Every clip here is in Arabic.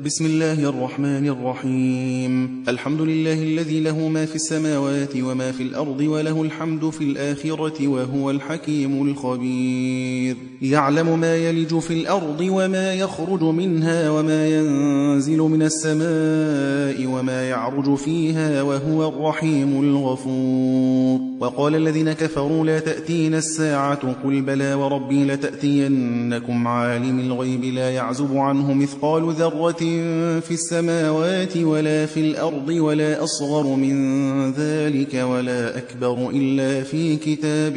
بسم الله الرحمن الرحيم. الحمد لله الذي له ما في السماوات وما في الأرض وله الحمد في الآخرة وهو الحكيم الخبير. يعلم ما يلج في الأرض وما يخرج منها وما ينزل من السماء وما يعرج فيها وهو الرحيم الغفور. وقال الذين كفروا لا تأتين الساعة قل بلى وربي لتأتينكم عالم الغيب لا يعزب عنه مثقال ذرة في السماوات ولا في الأرض ولا أصغر من ذلك ولا أكبر إلا في كتاب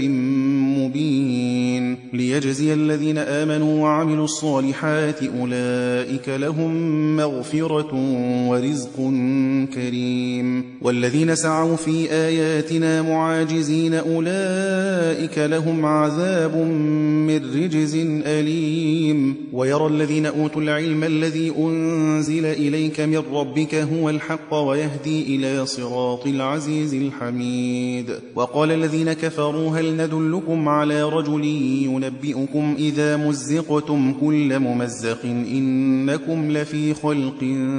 مبين ليجزي الذين آمنوا وعملوا الصالحات أولئك لهم مغفرة ورزق كريم. والذين سعوا في آياتنا معاجزين أولئك لهم عذاب من رجز أليم. ويرى الذين أوتوا العلم الذي أنزل إليك من ربك هو الحق ويهدي إلى صراط العزيز الحميد. وقال الذين كفروا هل ندلكم على رجل ينبئكم إذا مزقتم كل ممزق إنكم لفي خلق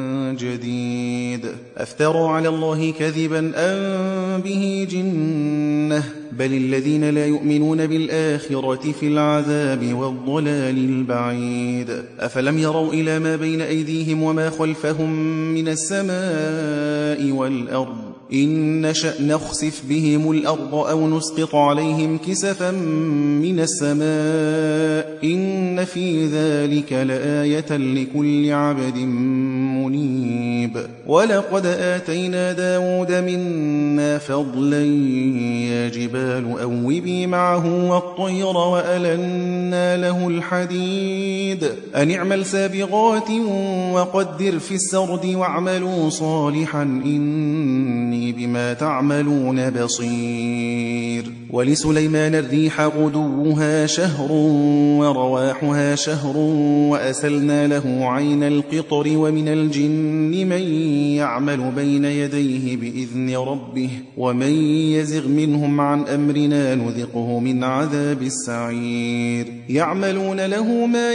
جديد. أفتروا على الله كذبا أم به جنة بل الذين لا يؤمنون بالآخرة في العذاب والضلال البعيد. أفلم يروا إلى ما بين أيديهم وما خلفهم من السماء والأرض إن نشأ نخسف بهم الأرض أو نسقط عليهم كسفا من السماء إن في ذلك لآية لكل عبد منيب. ولقد آتينا داود منا فضلا يا جبال أوبي معه والطير وألنا له الحديد أن اعمل سابغات وقدر في السرد واعملوا صالحا إني بما تعملون بصير. ولسليمان الريح غدوها شهر ورواحها شهر وأسلنا له عين القطر ومن الجن من يعمل بين يديه بإذن ربه ومن يزغ منهم عن أمرنا نذقه من عذاب السعير. يعملون له ما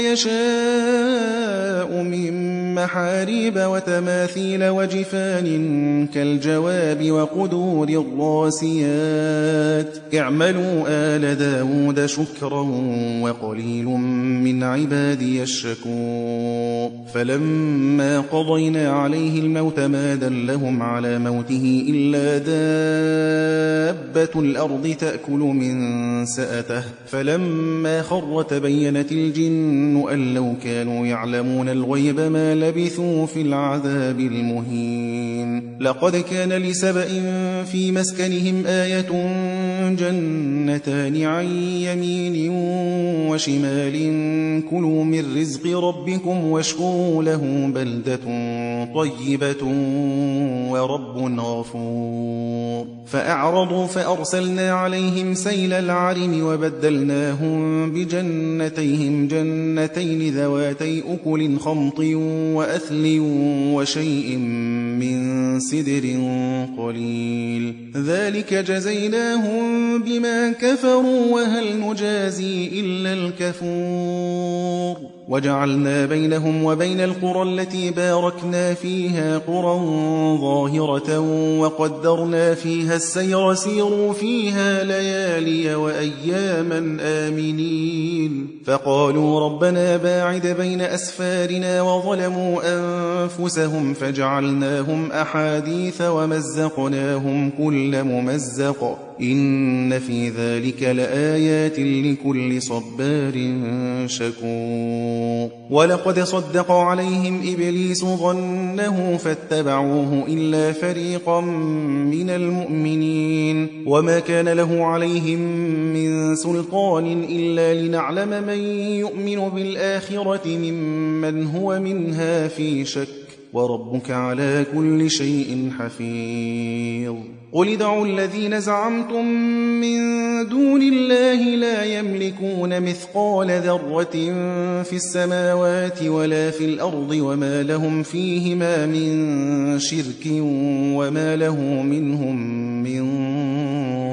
يشاء من محاريب وتماثيل وجفان كالجواب وقدور الراسيات اعملوا آل داود شكرا وقليل من عبادي الشكور. فلما قضينا عليه الموت ما دلهم على موته إلا دابة الأرض تأكل من سأته فلما خر تبينت الجن أن لو كانوا يعلمون الغيب ما لبثوا في العذاب المهين. لقد كان لسبأ في مسكنهم آية جنتان عن يمين وشمال كلوا من رزق ربكم واشكروا له بلدة طيبة ورب غفور. فأعرضوا فأرسلنا عليهم سيل العرم وبدلناهم بجنتيهم جنتين ذواتي أكل خمط وأثل وشيء من سدر قليل ذلك جزيناهم بما كفروا وهل نجازي إلا الكفور. وجعلنا بينهم وبين القرى التي باركنا فيها قرى ظاهرة وقدرنا فيها السير سيروا فيها ليالي وأياما آمنين. فقالوا ربنا باعد بين أسفارنا وظلموا أنفسهم فجعلناهم أحاديث ومزقناهم كل ممزق إن في ذلك لآيات لكل صبار شكور. ولقد صدق عليهم إبليس ظنه فاتبعوه إلا فريقا من المؤمنين وما كان له عليهم من سلطان إلا لنعلم من يؤمن بالآخرة ممن هو منها في شك وربك على كل شيء حفيظ. قل ادعوا الذين زعمتم من دون الله لا يملكون مثقال ذرة في السماوات ولا في الأرض وما لهم فيهما من شرك وما له منهم من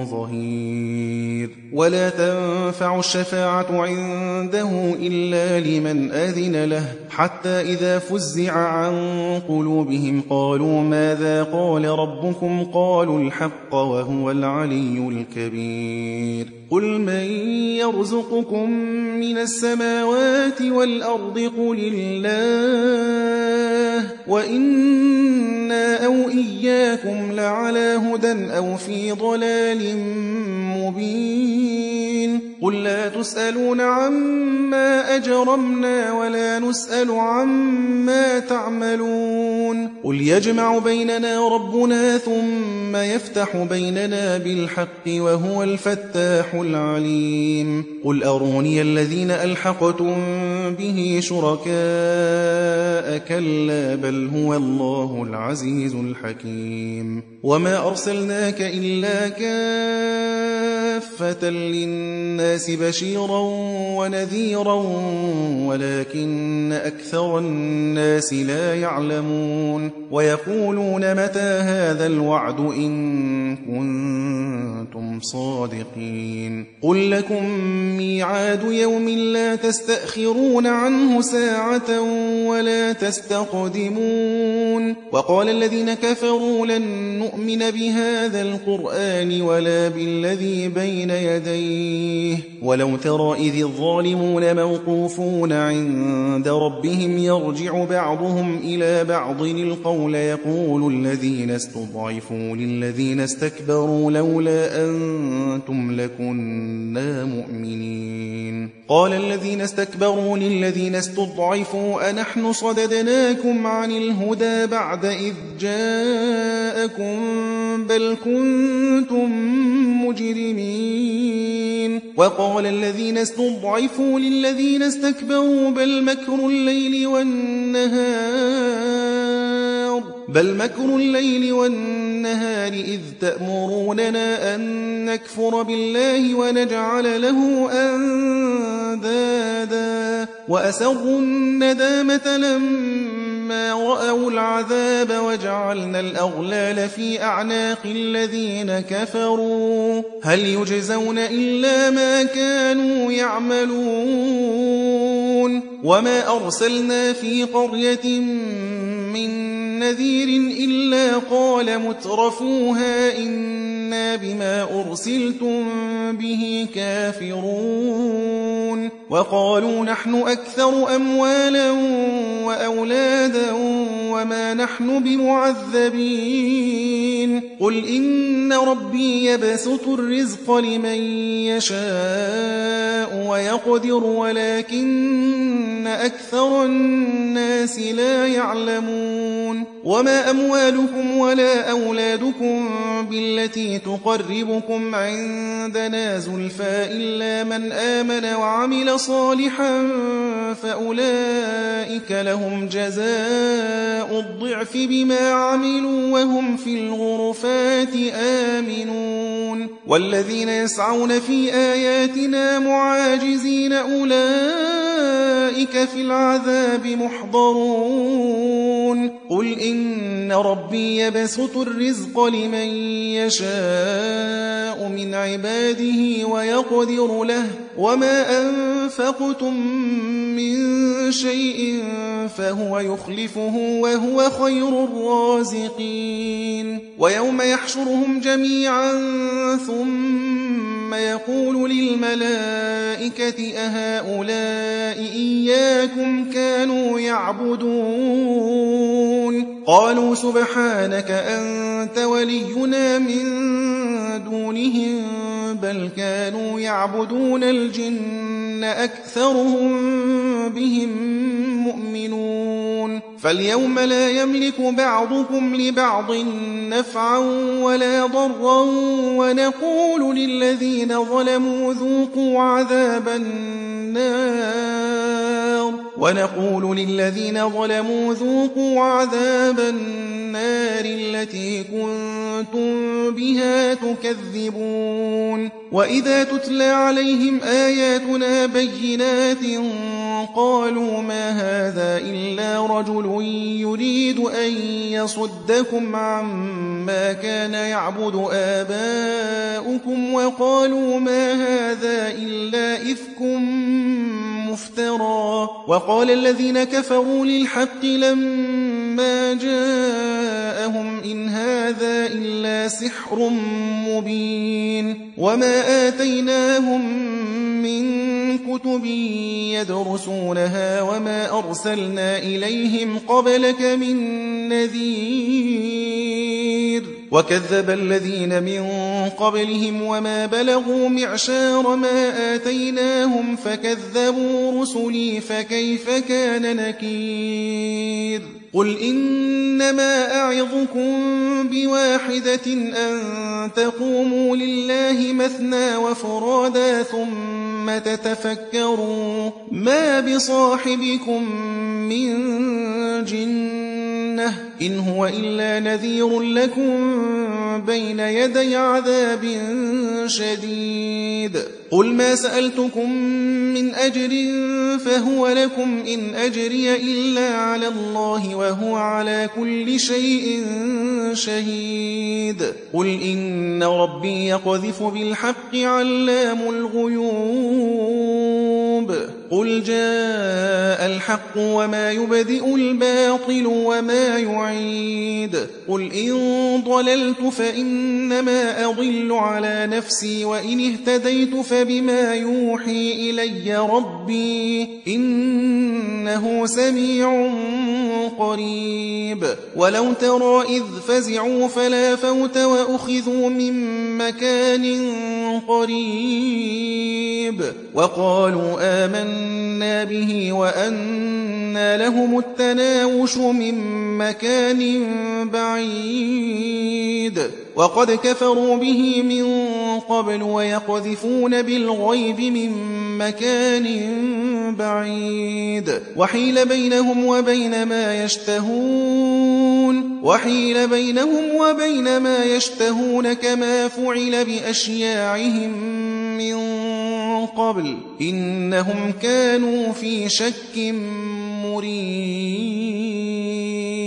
ظهير ولا تنفع الشفاعة عنده إلا لمن أذن له حتى إذا فزع عن قلوبهم قالوا ماذا قال ربكم قالوا الحق وهو العلي الكبير قل من يرزقكم من السماوات والأرض قل الله وإنا أو إياكم لعلى هدى أو في ضلال مبين قل لا تسألون عما أجرمنا ولا نسأل عما تعملون قل يجمع بيننا ربنا ثم يفتح بيننا بالحق وهو الفتاح العليم قل أروني الذين ألحقتم به شركاء كلا بل هو الله العزيز الحكيم وما أرسلناك إلا كافة للناس بشيرا ونذيرا ولكن أكثر الناس لا يعلمون ويقولون متى هذا الوعد إن كنتم صادقين قل لكم ميعاد يوم لا تستأخرون عنه ساعة ولا تستقدمون وقال الذين كفروا لن نؤمن بهذا القرآن ولا بالذي بين يديه ولو ترى إذ الظالمون موقوفون عند ربهم يرجع بعضهم إلى بعض القول يقول الذين استضعفوا للذين استكبروا لولا أنتم لكنا مؤمنين قال الذين استكبروا للذين استضعفوا أنحن صددناكم عن الهدى بعد إذ جاءكم بل كنتم مجرمين وقال الذين استضعفوا للذين استكبروا بل مكر الليل والنهار إذ تأمروننا أن نكفر بالله ونجعل له أندادا وأسروا الندامة لما رأوا العذاب وجعلنا الأغلال في أعناق الذين كفروا هل يجزون إلا ما كانوا يعملون وما أرسلنا في قرية من نذير إلا قال مترفوها إنا بما أرسلتم به كافرون وقالوا نحن أكثر أموالا وأولادا وما نحن بمعذبين قل إن ربي يبسط الرزق لمن يشاء ويقدر ولكن أكثر الناس لا يعلمون وما أموالكم ولا أولادكم بالتي تقربكم عندنا زلفى إلا من آمن وعمل صالحا فأولئك لهم جزاء الضعف بما عملوا وهم في الغرفات آمنون والذين يسعون في آياتنا معاجزين أولئك في العذاب محضرون قل إن ربي يبسط الرزق لمن يشاء من عباده ويقدر له وما أنفقتم من شيء فهو يخلفه وهو خير الرازقين ويوم يحشرهم جميعا ثم يقول للملائكة أهؤلاء إياكم كانوا يعبدون قالوا سبحانك أنت ولينا من دونهم بل كانوا يعبدون الجن أكثرهم بهم مؤمنون فاليوم لا يملك بعضكم لبعض نفعا ولا ضرا ونقول للذين ظلموا ذوقوا عذاب النار التي كنتم بها تكذبون وإذا تتلى عليهم آياتنا بينات قالوا ما هذا إلا رجل يريد أن يصدكم عما كان يعبد آباؤكم وقالوا ما هذا إلا إفك مفترى وقال الذين كفروا للحق لما جاءهم إن هذا إلا سحر مبين وما آتيناهم من كتب يدرسونها وما أرسلنا إليهم قبلك من نذير وكذب الذين من قبلهم وما بلغوا معشار ما آتيناهم فكذبوا رسلي فكيف كان نكير قل إنما أعظكم بواحدة أن تقوموا لله مثنى وفرادا ثم تتفكروا ما بصاحبكم من جنة إن هو إلا نذير لكم بين يدي عذاب شديد قل ما سألتكم من أجر فهو لكم إن أجري إلا على الله وهو على كل شيء شهيد قل إن ربي يقذف بالحق علام الغيوب قل جاء الحق وما يبدئ الباطل وما يعيد قل إن ضللت فإنما أضل على نفسي وإن اهتديت فبما يوحي إلي ربي إنه سميع قريب ولو ترى إذ فزعوا فلا فوت وأخذوا من مكان قريب وقالوا آمنا به وأنى لهم التناوش من مكان بعيد وقد كفروا به من قبل ويقذفون بالغيب من مكان بعيد وحيل بينهم وبين ما يشتهون كما فعل بأشياعهم من قبل إنهم كانوا في شك مريب